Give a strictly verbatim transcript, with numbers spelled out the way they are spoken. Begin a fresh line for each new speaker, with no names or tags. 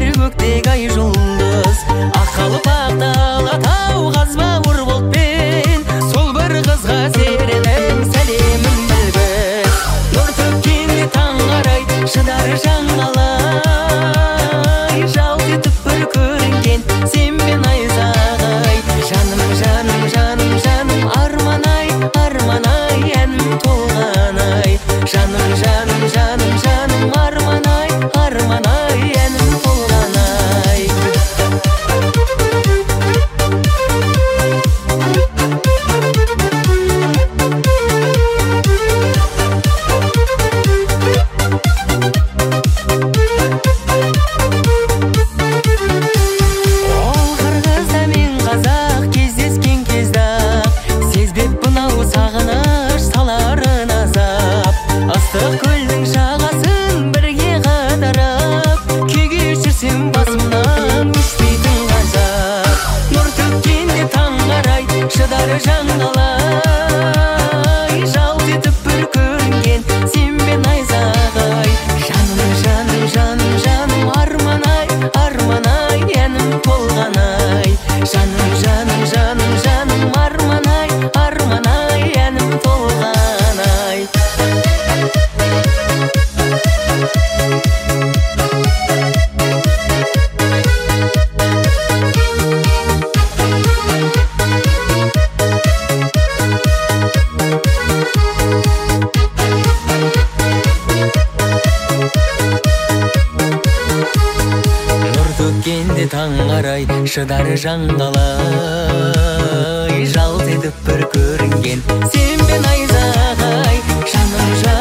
көктегі ай жұлдыз. Ақ қалпақты алатау қазба ұр бұлтпен, сол бір қызға серенің сәлемін білгіз. Нұр төккенде таң қарай шыдар жаңалай, жалт етіп бір көрінген сенмен айзағай. Жаным, жаным, жаным, жаным, арман-ай, арман-ай, әнім толған-ай. Жаным, жаным, жаным, жаным, арман-ай, арман-ай, әнім толған-ай. Ол қырғызда мен қазақ кездескен кезде-ақ, сезбек мынау сағыныш саларын азап. Ыстық көлдің жағасын бірге қыдырып, күй кешірсем басымнан өшпейтін ғажап. Нұр төккенде таң қарай шыдар жаңалай, жалт етіп бір көрінген сенмен айзағай. Жаным, жаным, жаным, жаным, арман-ай, арман-ай, әнім толған-ай. Жаным, жаным, жаным, жаным, арман-ай, арман-ай, әнім толған-ай. Нұр төккенде таң қарай шыдар жаңалай, жалт етіп бір көрінген сенмен айзағай. Жаным, жаным,